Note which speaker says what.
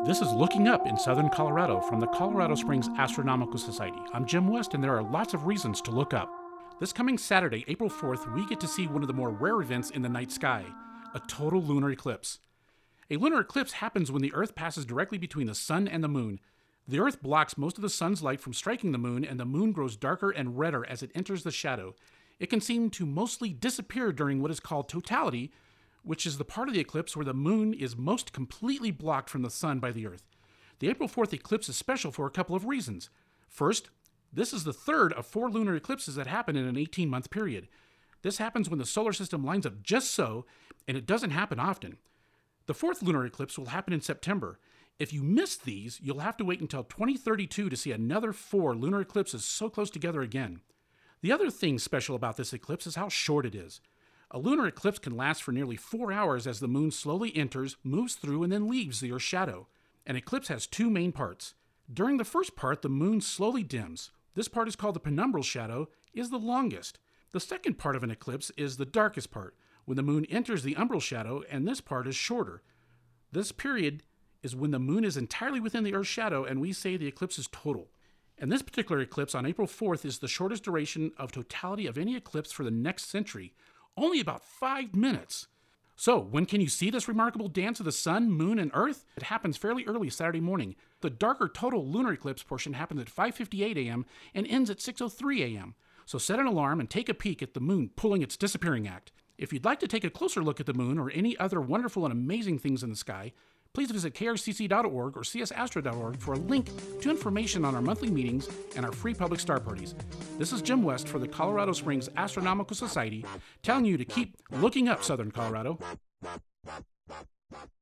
Speaker 1: This is Looking Up in Southern Colorado from the Colorado Springs Astronomical Society. I'm Jim West, and there are lots of reasons to look up. This coming Saturday, April 4th, we get to see one of the more rare events in the night sky, a total lunar eclipse. A lunar eclipse happens when the Earth passes directly between the Sun and the Moon. The Earth blocks most of the Sun's light from striking the Moon, and the Moon grows darker and redder as it enters the shadow. It can seem to mostly disappear during what is called totality, which is the part of the eclipse where the Moon is most completely blocked from the Sun by the Earth. The April 4th eclipse is special for a couple of reasons. First, this is the third of 4 lunar eclipses that happen in an 18-month period. This happens when the solar system lines up just so, and it doesn't happen often. The 4th lunar eclipse will happen in September. If you miss these, you'll have to wait until 2032 to see another 4 lunar eclipses so close together again. The other thing special about this eclipse is how short it is. A lunar eclipse can last for nearly 4 hours as the Moon slowly enters, moves through, and then leaves the Earth's shadow. An eclipse has 2 main parts. During the first part, the Moon slowly dims. This part is called the penumbral shadow, is the longest. The second part of an eclipse is the darkest part, when the Moon enters the umbral shadow, and this part is shorter. This period is when the Moon is entirely within the Earth's shadow, and we say the eclipse is total. And this particular eclipse on April 4th is the shortest duration of totality of any eclipse for the next century. Only about 5 minutes. So, when can you see this remarkable dance of the Sun, Moon, and Earth? It happens fairly early Saturday morning. The darker total lunar eclipse portion happens at 5:58 a.m. and ends at 6:03 a.m. So set an alarm and take a peek at the Moon pulling its disappearing act. If you'd like to take a closer look at the Moon or any other wonderful and amazing things in the sky, please visit krcc.org or csastro.org for a link to information on our monthly meetings and our free public star parties. This is Jim West for the Colorado Springs Astronomical Society, telling you to keep looking up, Southern Colorado.